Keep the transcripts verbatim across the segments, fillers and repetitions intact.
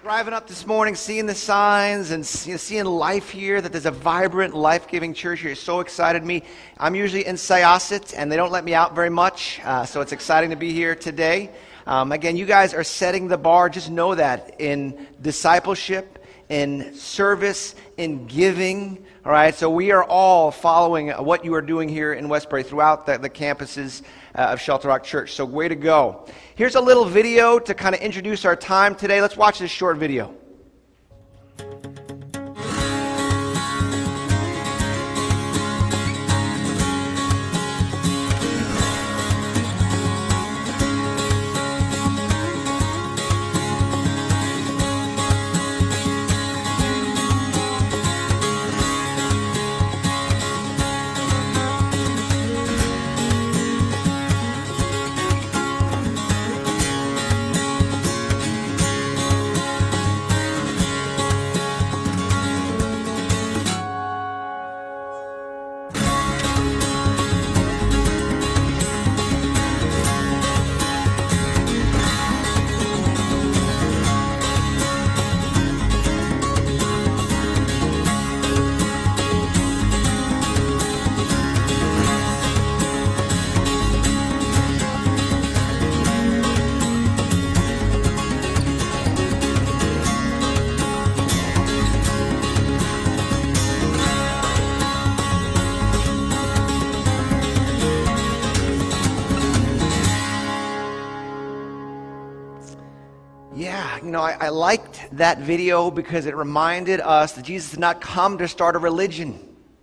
Driving up this morning, seeing the signs and you know, seeing life here, that there's a vibrant, life-giving church here. It's so excited me. I'm usually in Syosset, and they don't let me out very much, uh, so it's exciting to be here today. Um, again, you guys are setting the bar. Just know that in discipleship, in service, in giving. All right, so we are all following what you are doing here in Westbury throughout the, the campuses uh, of Shelter Rock Church. So way to go. Here's a little video to kind of introduce our time today. Let's watch this short video. You know, I, I liked that video because it reminded us that Jesus did not come to start a religion.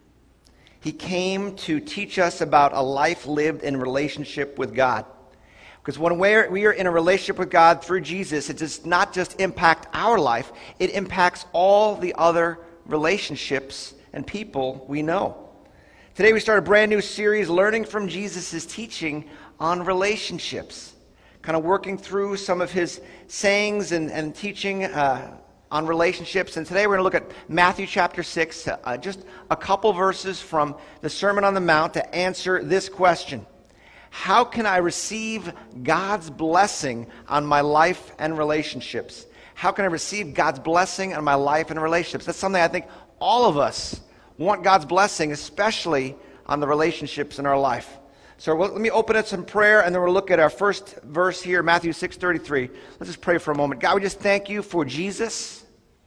He came to teach us about a life lived in relationship with God. Because when we're, we are in a relationship with God through Jesus, it does not just impact our life, it impacts all the other relationships and people we know. Today we start a brand new series, Learning from Jesus' Teaching on Relationships. Kind of working through some of his sayings and, and teaching uh, on relationships. And today we're going to look at Matthew chapter six, uh, just a couple verses from the Sermon on the Mount to answer this question. How can I receive God's blessing on my life and relationships? How can I receive God's blessing on my life and relationships? That's something I think all of us want God's blessing, especially on the relationships in our life. So let me open it some prayer, and then we'll look at our first verse here, Matthew six thirty-three. Let's just pray for a moment. God, we just thank you for Jesus.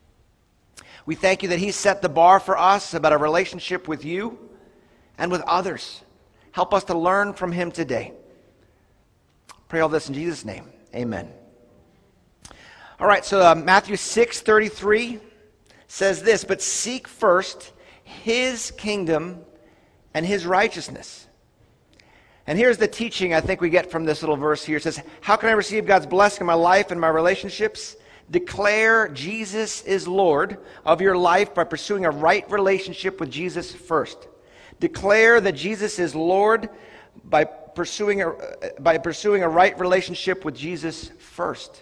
We thank you that he set the bar for us about a relationship with you and with others. Help us to learn from him today. Pray all this in Jesus' name. Amen. All right, so uh, Matthew six thirty-three says this, but seek first his kingdom and his righteousness. And here's the teaching I think we get from this little verse here. It says, how can I receive God's blessing in my life and my relationships? Declare Jesus is Lord of your life by pursuing a right relationship with Jesus first. Declare that Jesus is Lord by pursuing a, by pursuing a right relationship with Jesus first.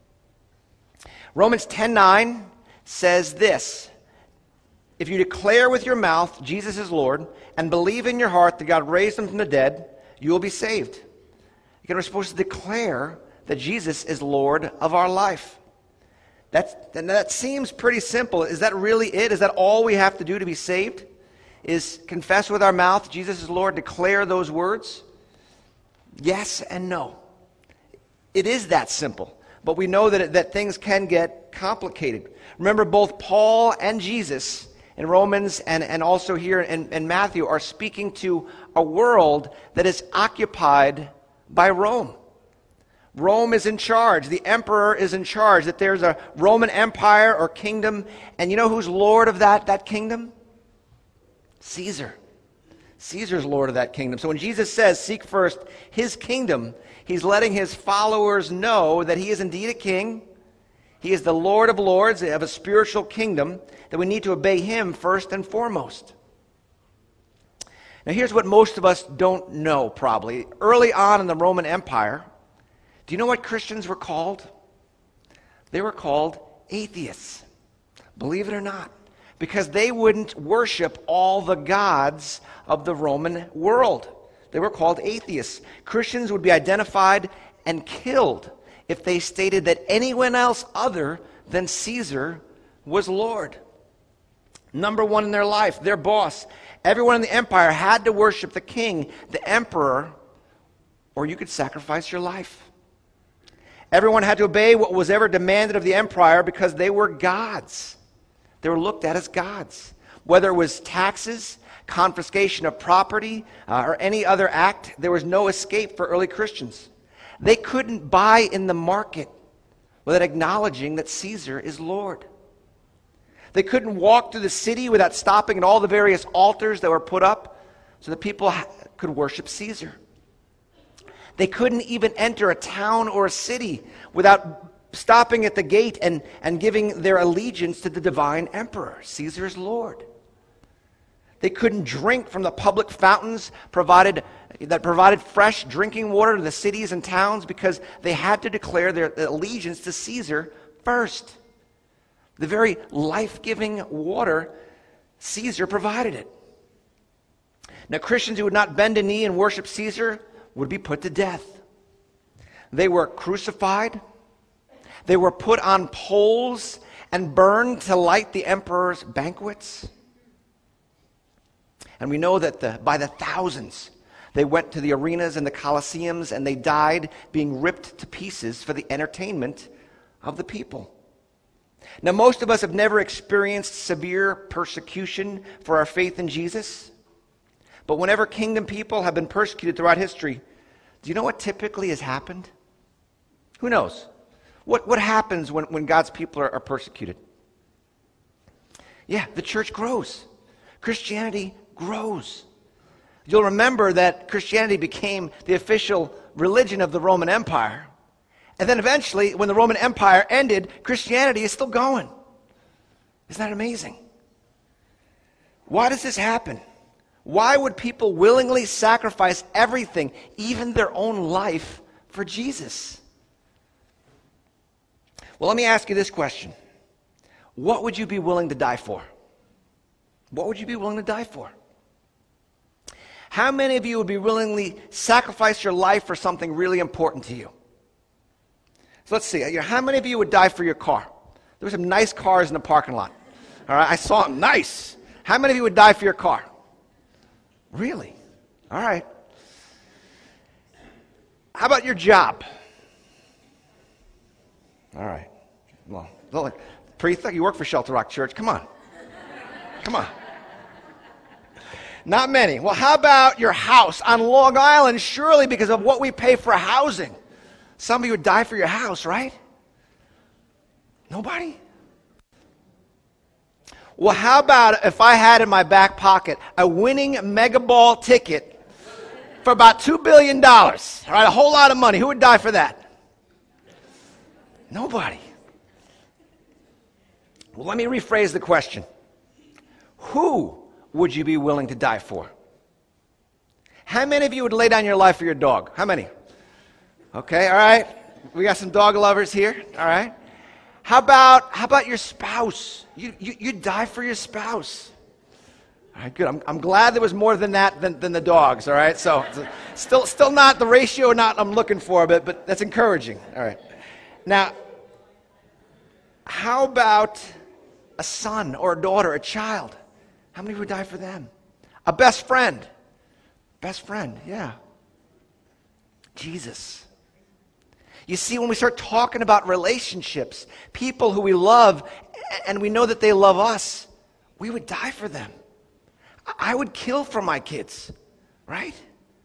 Romans ten nine says this, if you declare with your mouth Jesus is Lord and believe in your heart that God raised him from the dead, you will be saved. Again, we're supposed to declare that Jesus is Lord of our life. That's, that seems pretty simple. Is that really it? Is that all we have to do to be saved? Is confess with our mouth Jesus is Lord, declare those words? Yes and no. It is that simple. But we know that, it, that things can get complicated. Remember, both Paul and Jesus in Romans and, and also here in, in Matthew are speaking to a world that is occupied by Rome. Rome is in charge. The emperor is in charge. That there's a Roman Empire or kingdom. And you know who's Lord of that, that kingdom? Caesar. Caesar's Lord of that kingdom. So when Jesus says, seek first his kingdom, he's letting his followers know that he is indeed a king. He is the Lord of lords of a spiritual kingdom, that we need to obey him first and foremost. Now here's what most of us don't know probably. Early on in the Roman Empire, do you know what Christians were called? They were called atheists. Believe it or not. Because they wouldn't worship all the gods of the Roman world. They were called atheists. Christians would be identified and killed if they stated that anyone else other then Caesar was Lord. Number one in their life, their boss. Everyone in the empire had to worship the king, the emperor, or you could sacrifice your life. Everyone had to obey what was ever demanded of the empire because they were gods. They were looked at as gods. Whether it was taxes, confiscation of property, uh, or any other act, there was no escape for early Christians. They couldn't buy in the market without acknowledging that Caesar is Lord. They couldn't walk through the city without stopping at all the various altars that were put up so that people ha- could worship Caesar. They couldn't even enter a town or a city without stopping at the gate and, and giving their allegiance to the divine emperor. Caesar is Lord. They couldn't drink from the public fountains provided that provided fresh drinking water to the cities and towns because they had to declare their allegiance to Caesar first. The very life-giving water, Caesar provided it. Now, Christians who would not bend a knee and worship Caesar would be put to death. They were crucified. They were put on poles and burned to light the emperor's banquets. And we know that the, by the thousands, they went to the arenas and the colosseums and they died being ripped to pieces for the entertainment of the people. Now, most of us have never experienced severe persecution for our faith in Jesus. But whenever kingdom people have been persecuted throughout history, do you know what typically has happened? Who knows? What, what happens when, when God's people are, are persecuted? Yeah, the church grows. Christianity grows. You'll remember that Christianity became the official religion of the Roman Empire. And then eventually, when the Roman Empire ended, Christianity is still going. Isn't that amazing? Why does this happen? Why would people willingly sacrifice everything, even their own life, for Jesus? Well, let me ask you this question. What would you be willing to die for? What would you be willing to die for? How many of you would be willingly sacrifice your life for something really important to you? So let's see. How many of you would die for your car? There were some nice cars in the parking lot. All right, I saw them. Nice. How many of you would die for your car? Really? All right. How about your job? All right. Well, Preetha, you work for Shelter Rock Church. Come on. Come on. Not many. Well, how about your house on Long Island? Surely because of what we pay for housing. Some of you would die for your house, right? Nobody? Well, how about if I had in my back pocket a winning mega ball ticket for about two billion dollars? All right, a whole lot of money. Who would die for that? Nobody. Well, let me rephrase the question. Who would you be willing to die for? How many of you would lay down your life for your dog? How many? Okay, all right. We got some dog lovers here. All right. How about how about your spouse? You you you die for your spouse. All right, good. I'm I'm glad there was more than that than, than the dogs. All right. So still still not the ratio not I'm looking for, but but that's encouraging. All right. Now, how about a son or a daughter, a child? How many would die for them? A best friend. Best friend, yeah. Jesus. You see, when we start talking about relationships, people who we love, and we know that they love us, we would die for them. I would kill for my kids, right?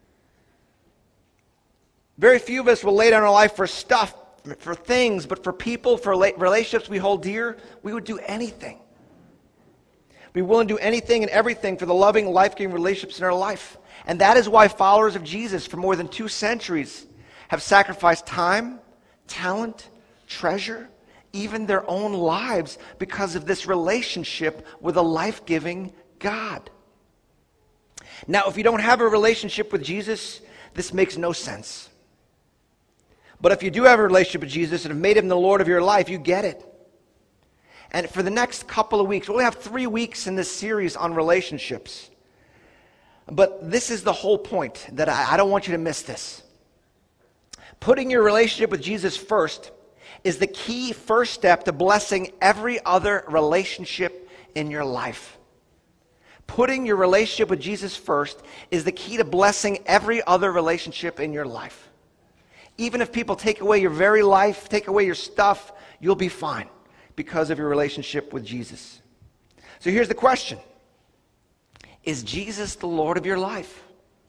Very few of us will lay down our life for stuff, for things, but for people, for relationships we hold dear, we would do anything. Be willing to do anything and everything for the loving, life-giving relationships in our life. And that is why followers of Jesus for more than two centuries have sacrificed time, talent, treasure, even their own lives because of this relationship with a life-giving God. Now, if you don't have a relationship with Jesus, this makes no sense. But if you do have a relationship with Jesus and have made him the Lord of your life, you get it. And for the next couple of weeks, we'll have three weeks in this series on relationships. But this is the whole point, that I, I don't want you to miss this. Putting your relationship with Jesus first is the key first step to blessing every other relationship in your life. Putting your relationship with Jesus first is the key to blessing every other relationship in your life. Even if people take away your very life, take away your stuff, you'll be fine because of your relationship with Jesus. So here's the question. Is Jesus the Lord of your life?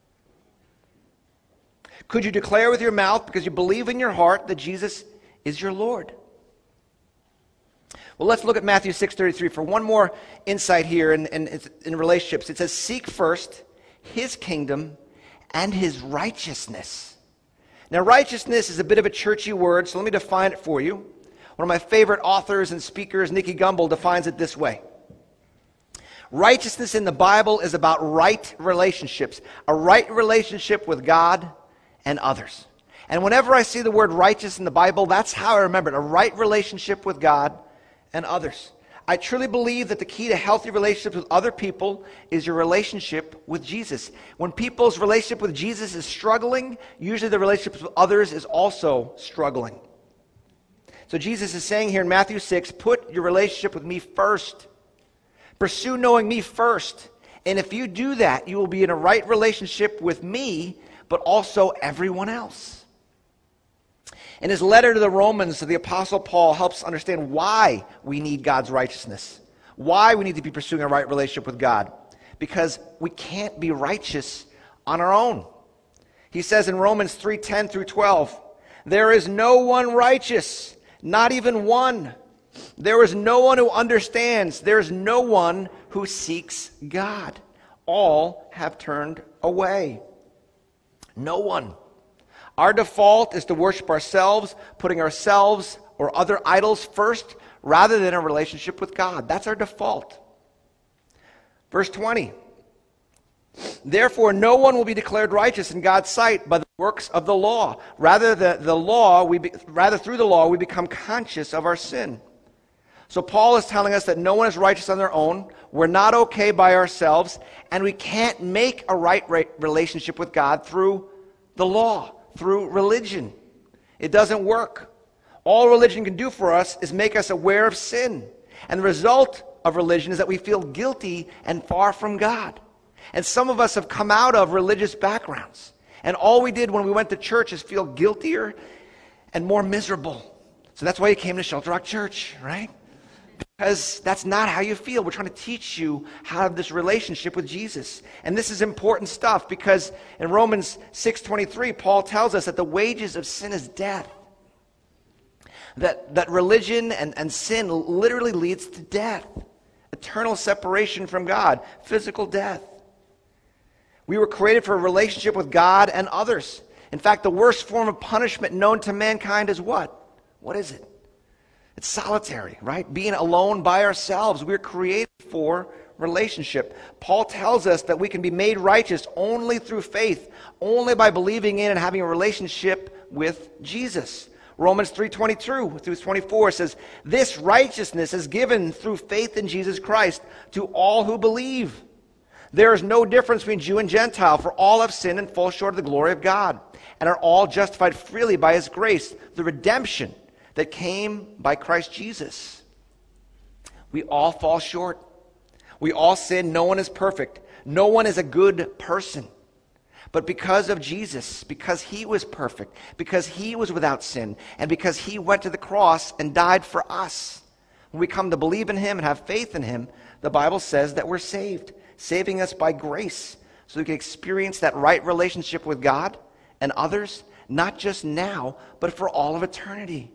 Could you declare with your mouth, because you believe in your heart, that Jesus is your Lord? Well, let's look at Matthew six thirty-three for one more insight here in, in, in relationships. It says, seek first his kingdom and his righteousness. Now, righteousness is a bit of a churchy word, so let me define it for you. One of my favorite authors and speakers, Nicky Gumbel, defines it this way. Righteousness in the Bible is about right relationships, a right relationship with God and others. And whenever I see the word righteous in the Bible, that's how I remember it, a right relationship with God and others. I truly believe that the key to healthy relationships with other people is your relationship with Jesus. When people's relationship with Jesus is struggling, usually the relationship with others is also struggling. So Jesus is saying here in Matthew six, put your relationship with me first. Pursue knowing me first. And if you do that, you will be in a right relationship with me, but also everyone else. In his letter to the Romans, the Apostle Paul helps understand why we need God's righteousness, why we need to be pursuing a right relationship with God, because we can't be righteous on our own. He says in Romans three ten through twelve, there is no one righteous, not even one. There is no one who understands. There is no one who seeks God. All have turned away. No one. Our default is to worship ourselves, putting ourselves or other idols first rather than a relationship with God. That's our default. Verse twenty. Therefore, no one will be declared righteous in God's sight by the works of the law. Rather, the, the law, we be, rather through the law, we become conscious of our sin. So Paul is telling us that no one is righteous on their own. We're not okay by ourselves, and we can't make a right relationship with God through the law, through religion. It doesn't work. All religion can do for us is make us aware of sin. And the result of religion is that we feel guilty and far from God. And some of us have come out of religious backgrounds. And all we did when we went to church is feel guiltier and more miserable. So that's why you came to Shelter Rock Church, right? Because that's not how you feel. We're trying to teach you how to have this relationship with Jesus. And this is important stuff because in Romans six twenty-three, Paul tells us that the wages of sin is death. That, that religion and, and sin literally leads to death. Eternal separation from God. Physical death. We were created for a relationship with God and others. In fact, the worst form of punishment known to mankind is what? What is it? It's solitary, right? Being alone by ourselves. We're created for relationship. Paul tells us that we can be made righteous only through faith, only by believing in and having a relationship with Jesus. Romans three twenty-two through twenty-four says, this righteousness is given through faith in Jesus Christ to all who believe. There is no difference between Jew and Gentile, for all have sinned and fall short of the glory of God, and are all justified freely by his grace, the redemption that came by Christ Jesus. We all fall short. We all sin. No one is perfect. No one is a good person. But because of Jesus, because he was perfect, because he was without sin, and because he went to the cross and died for us, when we come to believe in him and have faith in him, the Bible says that we're saved, saving us by grace, so we can experience that right relationship with God and others, not just now, but for all of eternity.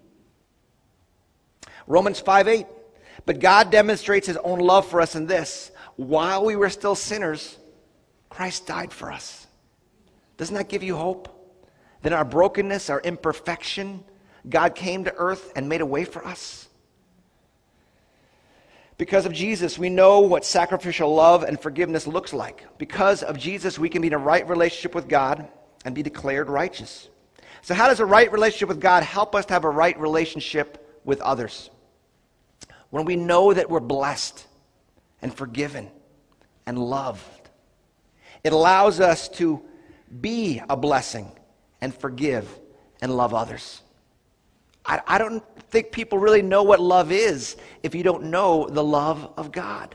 Romans five eight, but God demonstrates his own love for us in this: while we were still sinners, Christ died for us. Doesn't that give you hope? That in our brokenness, our imperfection, God came to earth and made a way for us. Because of Jesus, we know what sacrificial love and forgiveness looks like. Because of Jesus, we can be in a right relationship with God and be declared righteous. So how does a right relationship with God help us to have a right relationship with others? When we know that we're blessed and forgiven and loved, it allows us to be a blessing and forgive and love others. I, I don't think people really know what love is if you don't know the love of God.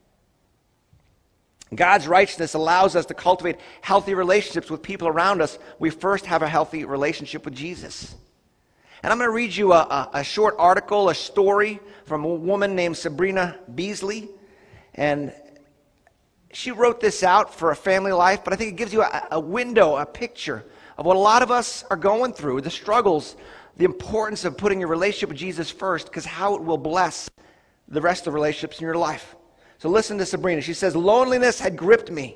God's righteousness allows us to cultivate healthy relationships with people around us. We first have a healthy relationship with Jesus. And I'm going to read you a, a, a short article, a story from a woman named Sabrina Beasley. And she wrote this out for a family life, but I think it gives you a, a window, a picture of what a lot of us are going through, the struggles, the importance of putting your relationship with Jesus first, because how it will bless the rest of the relationships in your life. So listen to Sabrina. She says, loneliness had gripped me.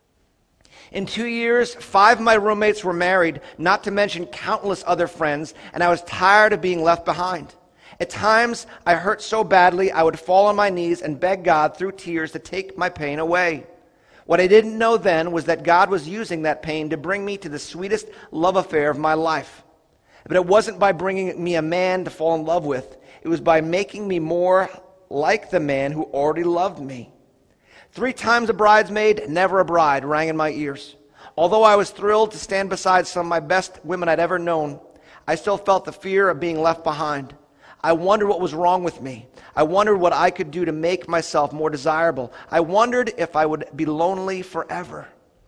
In two years, five of my roommates were married, not to mention countless other friends, and I was tired of being left behind. At times, I hurt so badly, I would fall on my knees and beg God through tears to take my pain away. What I didn't know then was that God was using that pain to bring me to the sweetest love affair of my life. But it wasn't by bringing me a man to fall in love with. It was by making me more like the man who already loved me. Three times a bridesmaid, never a bride, rang in my ears. Although I was thrilled to stand beside some of my best women I'd ever known, I still felt the fear of being left behind. I wondered what was wrong with me. I wondered what I could do to make myself more desirable. I wondered if I would be lonely forever.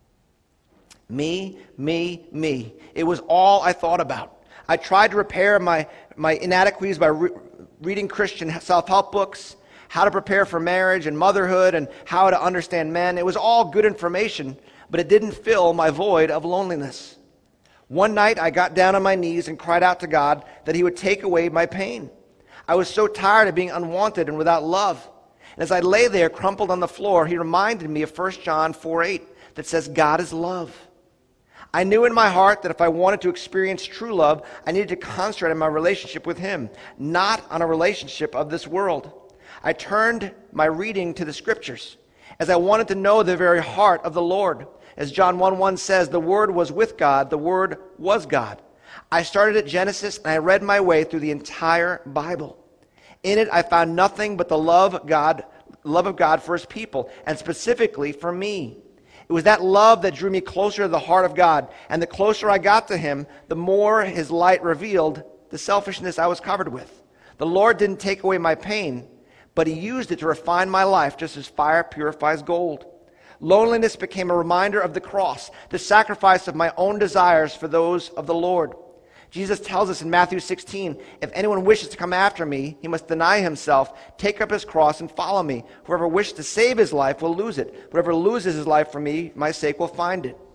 Me, me, me. It was all I thought about. I tried to repair my, my inadequacies by re- reading Christian self-help books, how to prepare for marriage and motherhood, and how to understand men. It was all good information, but it didn't fill my void of loneliness. One night, I got down on my knees and cried out to God that he would take away my pain. I was so tired of being unwanted and without love. And as I lay there crumpled on the floor, he reminded me of First John four eight that says, God is love. I knew in my heart that if I wanted to experience true love, I needed to concentrate on my relationship with him, not on a relationship of this world. I turned my reading to the scriptures, as I wanted to know the very heart of the Lord. As John one one says, the Word was with God, the Word was God. I started at Genesis, and I read my way through the entire Bible. In it, I found nothing but the love of God, love of God for his people, and specifically for me. It was that love that drew me closer to the heart of God, and the closer I got to him, the more his light revealed the selfishness I was covered with. The Lord didn't take away my pain, but he used it to refine my life just as fire purifies gold. Loneliness became a reminder of the cross, the sacrifice of my own desires for those of the Lord. Jesus tells us in Matthew sixteen, if anyone wishes to come after me, he must deny himself, take up his cross, and follow me. Whoever wishes to save his life will lose it. Whoever loses his life for me, my sake, will find it.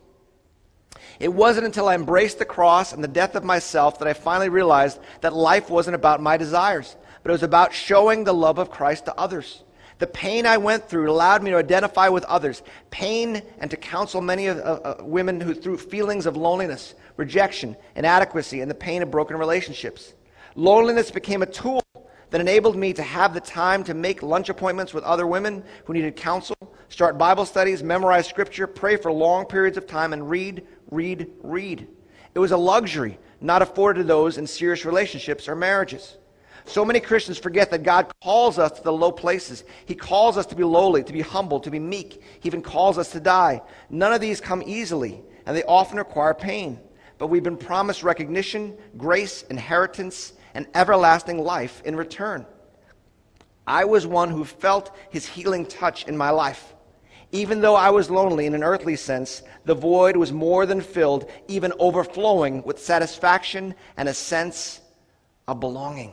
It wasn't until I embraced the cross and the death of myself that I finally realized that life wasn't about my desires, but it was about showing the love of Christ to others. The pain I went through allowed me to identify with others, pain, and to counsel many of, uh, uh, women who through feelings of loneliness, rejection, inadequacy, and the pain of broken relationships. Loneliness became a tool that enabled me to have the time to make lunch appointments with other women who needed counsel, start Bible studies, memorize scripture, pray for long periods of time, and read, read, read. It was a luxury not afforded to those in serious relationships or marriages. So many Christians forget that God calls us to the low places. He calls us to be lowly, to be humble, to be meek. He even calls us to die. None of these come easily, and they often require pain. But we've been promised recognition, grace, inheritance, and everlasting life in return. I was one who felt his healing touch in my life. Even though I was lonely in an earthly sense, the void was more than filled, even overflowing with satisfaction and a sense of belonging.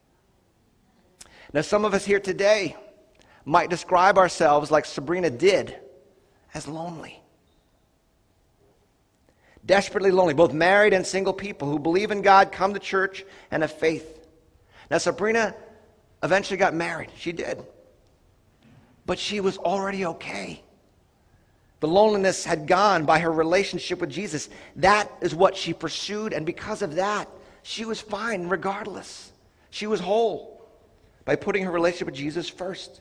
Now, some of us here today might describe ourselves like Sabrina did, as lonely. Desperately lonely, both married and single people who believe in God, come to church, and have faith. Now, Sabrina eventually got married. She did. But she was already okay. The loneliness had gone by her relationship with Jesus. That is what she pursued, and because of that, she was fine regardless. She was whole by putting her relationship with Jesus first.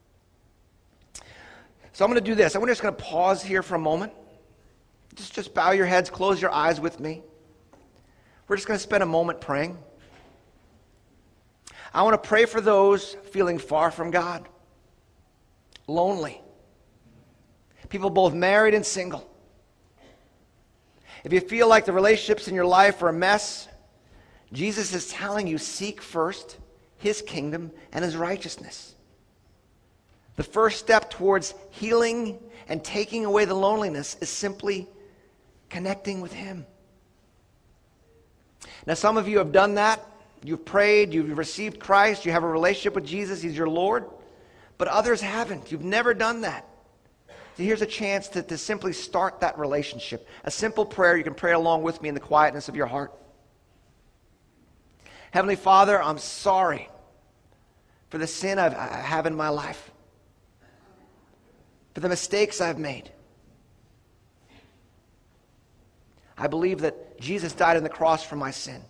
So I'm going to do this. I'm just going to pause here for a moment. Just, just bow your heads, close your eyes with me. We're just going to spend a moment praying. I want to pray for those feeling far from God, lonely. People both married and single. If you feel like the relationships in your life are a mess, Jesus is telling you, seek first his kingdom and his righteousness. The first step towards healing and taking away the loneliness is simply connecting with him. Now, some of you have done that. You've prayed, you've received Christ, you have a relationship with Jesus, he's your Lord. But others haven't. You've never done that. So here's a chance to, to simply start that relationship. A simple prayer you can pray along with me in the quietness of your heart. Heavenly Father, I'm sorry for the sin I've, I have in my life, for the mistakes I've made. I believe that Jesus died on the cross for my sin.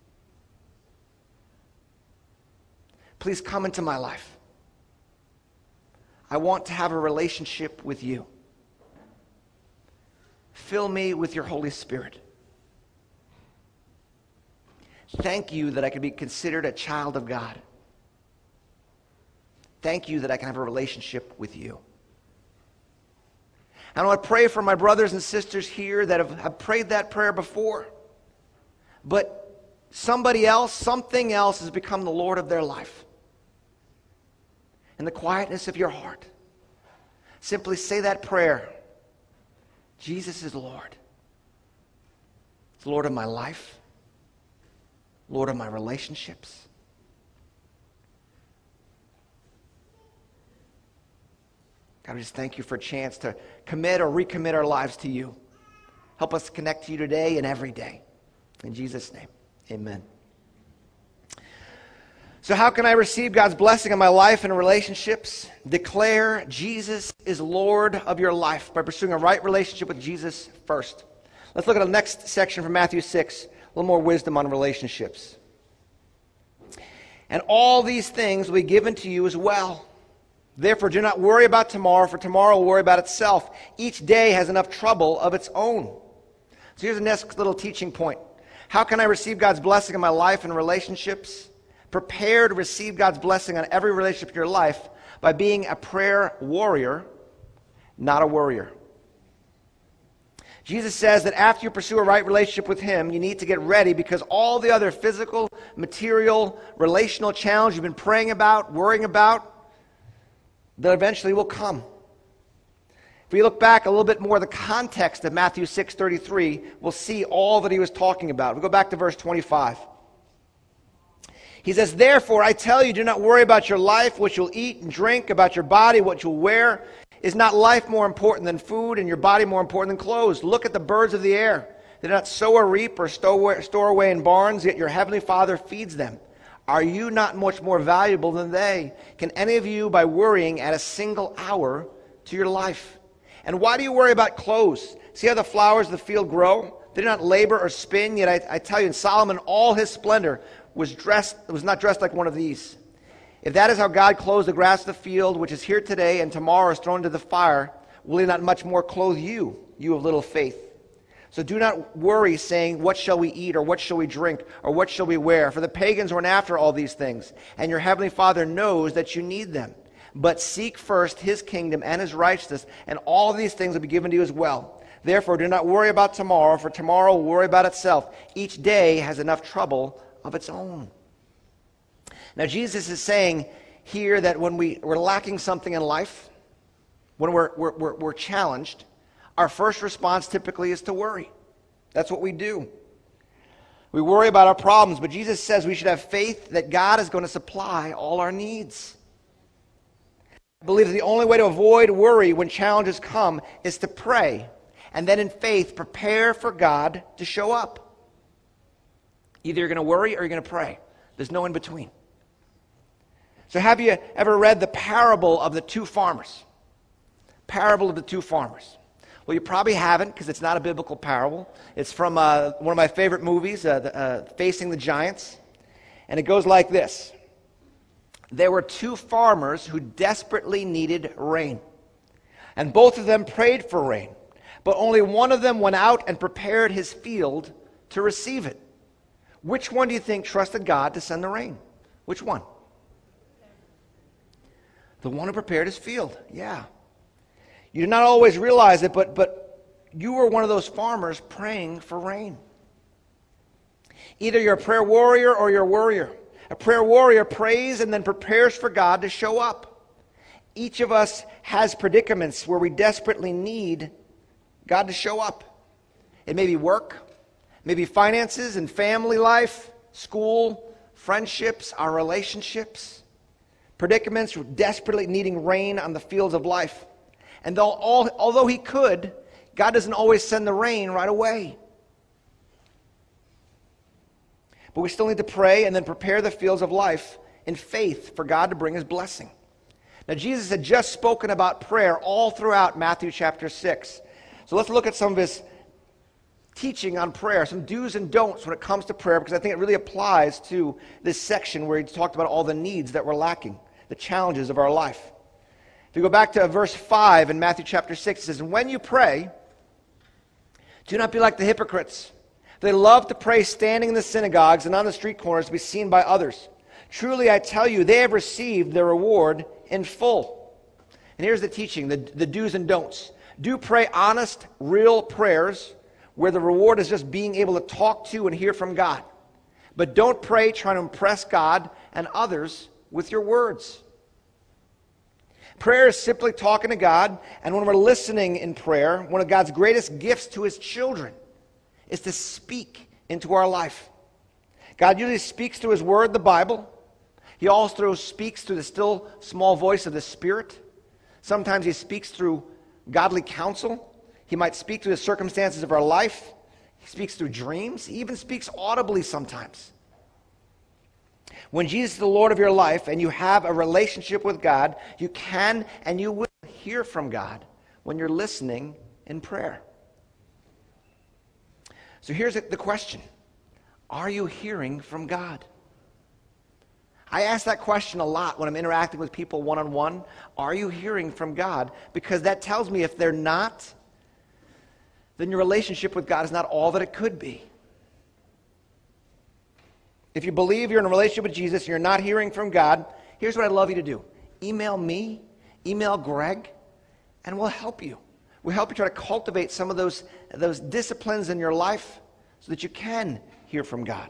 Please come into my life. I want to have a relationship with you. Fill me with your Holy Spirit. Thank you that I can be considered a child of God. Thank you that I can have a relationship with you. And I want to pray for my brothers and sisters here that have, have prayed that prayer before, but somebody else, something else has become the Lord of their life. In the quietness of your heart, simply say that prayer. Jesus is Lord. He's Lord of my life, Lord of my relationships. God, we just thank you for a chance to commit or recommit our lives to you. Help us connect to you today and every day. In Jesus' name, amen. So how can I receive God's blessing on my life and relationships? Declare Jesus is Lord of your life by pursuing a right relationship with Jesus first. Let's look at the next section from Matthew six, a little more wisdom on relationships. And all these things will be given to you as well. Therefore, do not worry about tomorrow, for tomorrow will worry about itself. Each day has enough trouble of its own. So here's the next little teaching point. How can I receive God's blessing in my life and relationships? Prepare to receive God's blessing on every relationship in your life by being a prayer warrior, not a worrier. Jesus says that after you pursue a right relationship with him, you need to get ready because all the other physical, material, relational challenges you've been praying about, worrying about, that eventually will come. If we look back a little bit more, the context of Matthew six thirty-three, we'll see all that he was talking about. We go back to verse twenty-five. He says, therefore, I tell you, do not worry about your life, what you'll eat and drink, about your body, what you'll wear. Is not life more important than food, and your body more important than clothes? Look at the birds of the air. They do not sow or reap or store away in barns, yet your heavenly Father feeds them. Are you not much more valuable than they? Can any of you, by worrying, add a single hour to your life? And why do you worry about clothes? See how the flowers of the field grow? They do not labor or spin, yet I, I tell you, in Solomon, all his splendor was dressed was not dressed like one of these. If that is how God clothes the grass of the field, which is here today and tomorrow is thrown into the fire, will he not much more clothe you, you of little faith? So do not worry, saying, what shall we eat, or what shall we drink, or what shall we wear? For the pagans run after all these things, and your heavenly Father knows that you need them. But seek first his kingdom and his righteousness, and all these things will be given to you as well. Therefore, do not worry about tomorrow, for tomorrow will worry about itself. Each day has enough trouble of its own. Now, Jesus is saying here that when we, we're lacking something in life, when we're, we're, we're, we're challenged, our first response typically is to worry. That's what we do. We worry about our problems, but Jesus says we should have faith that God is going to supply all our needs. I believe that the only way to avoid worry when challenges come is to pray, and then in faith prepare for God to show up. Either you're going to worry or you're going to pray. There's no in between. So have you ever read the parable of the two farmers? Parable of the two farmers. Well, you probably haven't because it's not a biblical parable. It's from uh, one of my favorite movies, uh, the, uh, Facing the Giants. And it goes like this. There were two farmers who desperately needed rain. And both of them prayed for rain. But only one of them went out and prepared his field to receive it. Which one do you think trusted God to send the rain? Which one? The one who prepared his field. Yeah. You did not always realize it, but, but you were one of those farmers praying for rain. Either you're a prayer warrior or you're a worrier. A prayer warrior prays and then prepares for God to show up. Each of us has predicaments where we desperately need God to show up. It may be work, maybe finances and family life, school, friendships, our relationships. Predicaments desperately needing rain on the fields of life. And though all, although he could, God doesn't always send the rain right away. But we still need to pray and then prepare the fields of life in faith for God to bring his blessing. Now, Jesus had just spoken about prayer all throughout Matthew chapter six. So let's look at some of his teaching on prayer, some do's and don'ts when it comes to prayer, because I think it really applies to this section where he talked about all the needs that we're lacking, the challenges of our life. If you go back to verse five in Matthew chapter six, it says, "And when you pray, do not be like the hypocrites. They love to pray standing in the synagogues and on the street corners to be seen by others. Truly, I tell you, they have received their reward in full." And here's the teaching, the, the do's and don'ts. Do pray honest, real prayers where the reward is just being able to talk to and hear from God. But don't pray trying to impress God and others with your words. Prayer is simply talking to God, and when we're listening in prayer, one of God's greatest gifts to his children is to speak into our life. God usually speaks through his word, the Bible. He also speaks through the still small voice of the Spirit. Sometimes he speaks through godly counsel. He might speak through the circumstances of our life. He speaks through dreams. He even speaks audibly sometimes. When Jesus is the Lord of your life and you have a relationship with God, you can and you will hear from God when you're listening in prayer. So here's the question. Are you hearing from God? I ask that question a lot when I'm interacting with people one-on-one. Are you hearing from God? Because that tells me if they're not, then your relationship with God is not all that it could be. If you believe you're in a relationship with Jesus and you're not hearing from God, here's what I'd love you to do. Email me, email Greg, and we'll help you. We'll help you try to cultivate some of those, those disciplines in your life so that you can hear from God.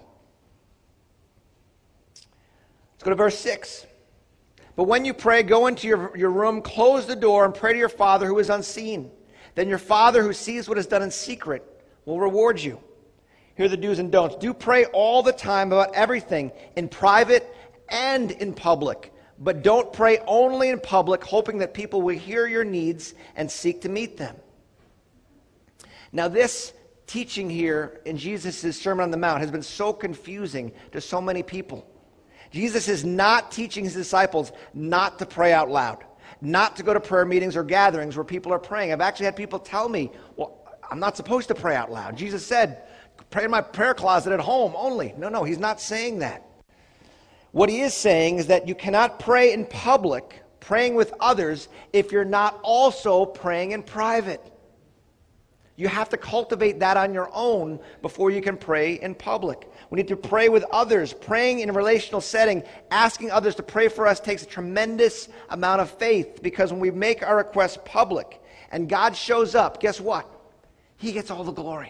Let's go to verse six. "But when you pray, go into your, your room, close the door, and pray to your Father who is unseen. Then your Father who sees what is done in secret will reward you." Here are the do's and don'ts. Do pray all the time about everything, in private and in public. But don't pray only in public, hoping that people will hear your needs and seek to meet them. Now, this teaching here in Jesus' Sermon on the Mount has been so confusing to so many people. Jesus is not teaching his disciples not to pray out loud, not to go to prayer meetings or gatherings where people are praying. I've actually had people tell me, well, I'm not supposed to pray out loud. Jesus said, pray in my prayer closet at home only. No, no, he's not saying that. What he is saying is that you cannot pray in public, praying with others, if you're not also praying in private. You have to cultivate that on your own before you can pray in public. We need to pray with others. Praying in a relational setting, asking others to pray for us takes a tremendous amount of faith, because when we make our requests public and God shows up, guess what? He gets all the glory.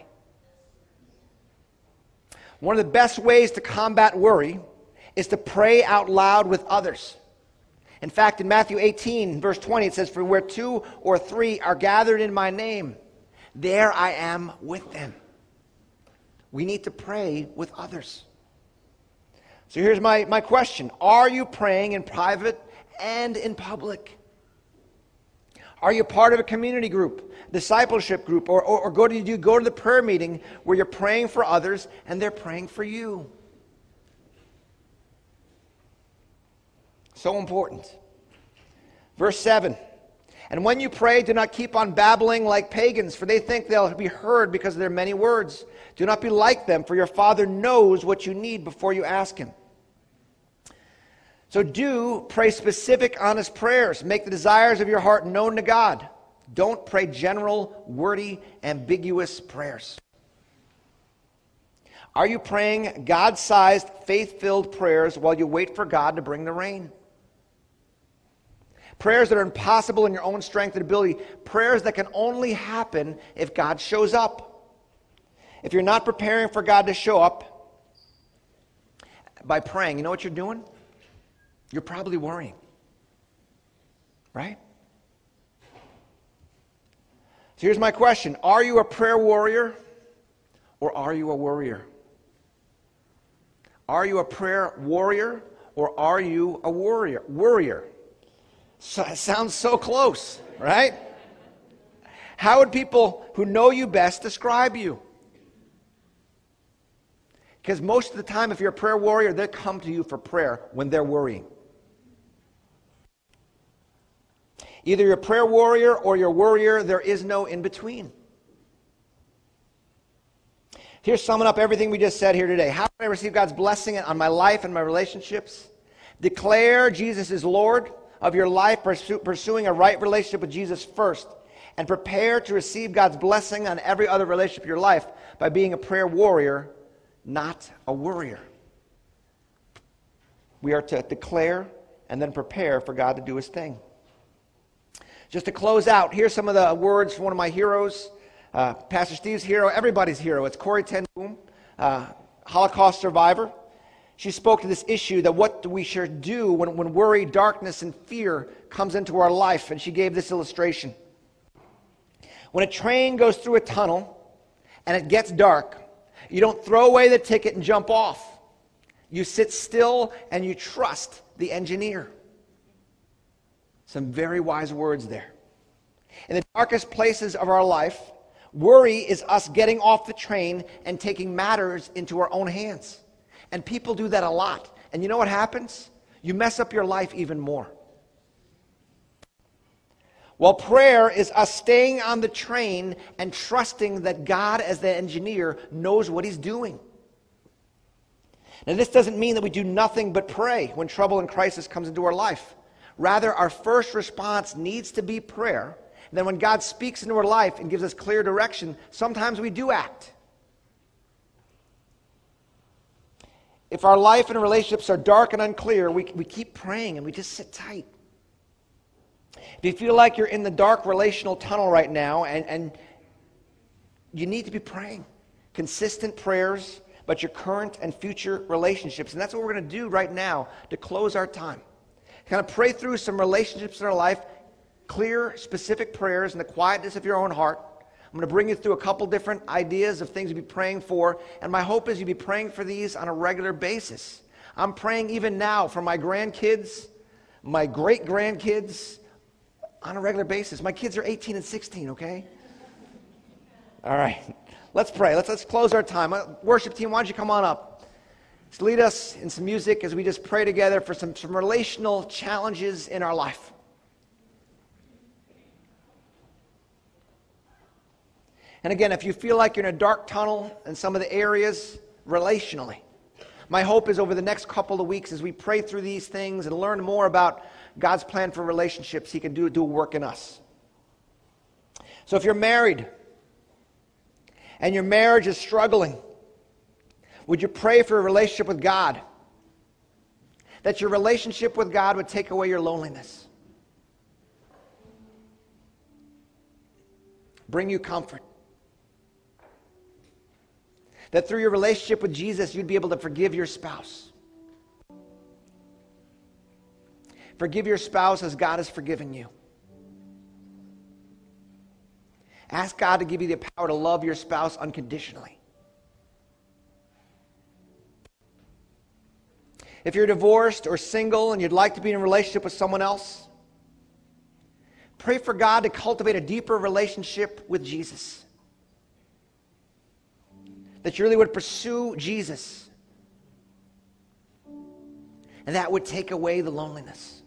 One of the best ways to combat worry is to pray out loud with others. In fact, in Matthew eighteen, verse twenty, it says, "For where two or three are gathered in my name, there I am with them." We need to pray with others. So here's my, my question. Are you praying in private and in public? Are you part of a community group, discipleship group, or, or, or go to you go to the prayer meeting where you're praying for others and they're praying for you? So important. Verse seven. "And when you pray, do not keep on babbling like pagans, for they think they'll be heard because of their many words. Do not be like them, for your Father knows what you need before you ask him." So do pray specific, honest prayers. Make the desires of your heart known to God. Don't pray general, wordy, ambiguous prayers. Are you praying God-sized, faith-filled prayers while you wait for God to bring the rain? Prayers that are impossible in your own strength and ability. Prayers that can only happen if God shows up. If you're not preparing for God to show up, by praying, you know what you're doing? You're probably worrying. Right? So here's my question. Are you a prayer warrior or are you a worrier? Are you a prayer warrior or are you a warrior? Worrier. So, it sounds so close, right? How would people who know you best describe you? Because most of the time, if you're a prayer warrior, they come to you for prayer when they're worrying. Either you're a prayer warrior or you're a worrier. There is no in between. Here's summing up everything we just said here today. How can I receive God's blessing on my life and my relationships? Declare Jesus is Lord of your life, pursue, pursuing a right relationship with Jesus first. And prepare to receive God's blessing on every other relationship in your life by being a prayer warrior, not a worrier. We are to declare and then prepare for God to do His thing. Just to close out, here's some of the words from one of my heroes, uh, Pastor Steve's hero, everybody's hero. It's Corrie ten Boom, uh, Holocaust survivor. She spoke to this issue that what we should do when, when worry, darkness, and fear comes into our life. And she gave this illustration. When a train goes through a tunnel and it gets dark, you don't throw away the ticket and jump off. You sit still and you trust the engineer. Some very wise words there. In the darkest places of our life, worry is us getting off the train and taking matters into our own hands. And people do that a lot. And you know what happens? You mess up your life even more. While prayer is us staying on the train and trusting that God, as the engineer, knows what He's doing. Now, this doesn't mean that we do nothing but pray when trouble and crisis comes into our life. Rather, our first response needs to be prayer. And then when God speaks into our life and gives us clear direction, sometimes we do act. If our life and relationships are dark and unclear, we, we keep praying and we just sit tight. If you feel like you're in the dark relational tunnel right now and, and you need to be praying, consistent prayers about your current and future relationships. And that's what we're going to do right now to close our time. Kind of pray through some relationships in our life, clear, specific prayers in the quietness of your own heart. I'm going to bring you through a couple different ideas of things to be praying for, and my hope is you'll be praying for these on a regular basis. I'm praying even now for my grandkids, my great-grandkids, on a regular basis. My kids are eighteen and sixteen, okay? All right. Let's pray. Let's, let's close our time. Worship team, why don't you come on up? Just lead us in some music as we just pray together for some, some relational challenges in our life. And again, if you feel like you're in a dark tunnel in some of the areas relationally, my hope is over the next couple of weeks as we pray through these things and learn more about God's plan for relationships, He can do, do a work in us. So if you're married and your marriage is struggling, would you pray for a relationship with God? That your relationship with God would take away your loneliness. Bring you comfort. That through your relationship with Jesus, you'd be able to forgive your spouse. Forgive your spouse as God has forgiven you. Ask God to give you the power to love your spouse unconditionally. If you're divorced or single and you'd like to be in a relationship with someone else, pray for God to cultivate a deeper relationship with Jesus. That you really would pursue Jesus. And that would take away the loneliness.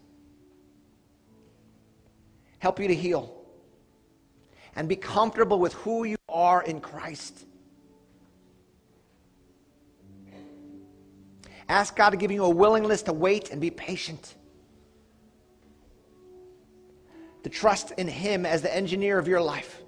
Help you to heal. And be comfortable with who you are in Christ. Ask God to give you a willingness to wait and be patient. To trust in Him as the engineer of your life.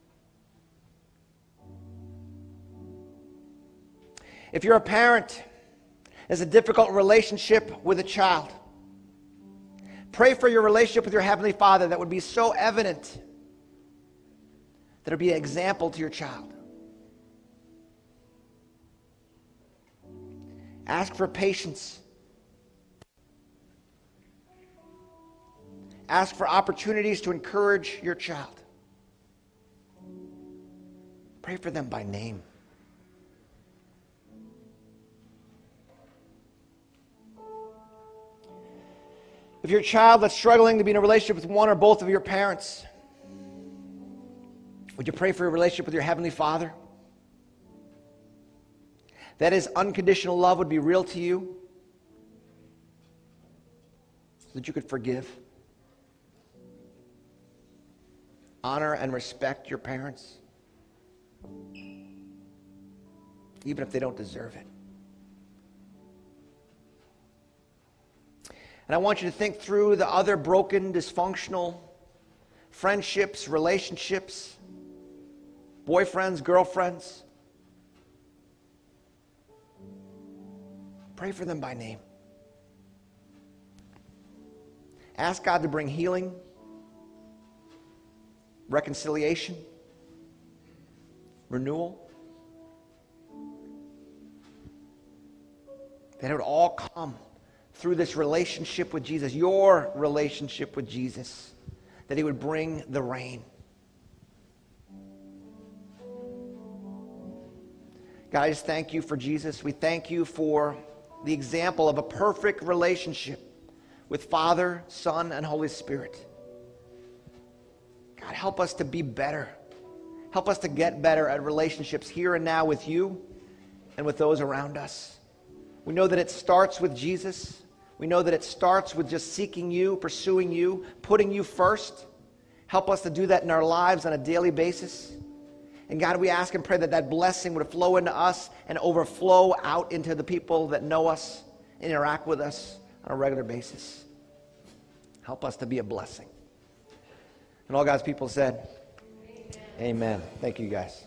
If you're a parent, there's a difficult relationship with a child. Pray for your relationship with your Heavenly Father that would be so evident that it would be an example to your child. Ask for patience. Ask for opportunities to encourage your child. Pray for them by name. If you're a child that's struggling to be in a relationship with one or both of your parents, would you pray for a relationship with your Heavenly Father? That His unconditional love would be real to you, so that you could forgive, honor, and respect your parents, even if they don't deserve it. And I want you to think through the other broken, dysfunctional friendships, relationships, boyfriends, girlfriends. Pray for them by name. Ask God to bring healing, reconciliation, renewal. That it would all come through this relationship with Jesus, your relationship with Jesus, that He would bring the rain. God, I just thank you for Jesus. We thank you for the example of a perfect relationship with Father, Son, and Holy Spirit. God, help us to be better. Help us to get better at relationships here and now with you and with those around us. We know that it starts with Jesus. We know that it starts with just seeking you, pursuing you, putting you first. Help us to do that in our lives on a daily basis. And God, we ask and pray that that blessing would flow into us and overflow out into the people that know us, interact with us on a regular basis. Help us to be a blessing. And all God's people said, Amen. Amen. Thank you, guys.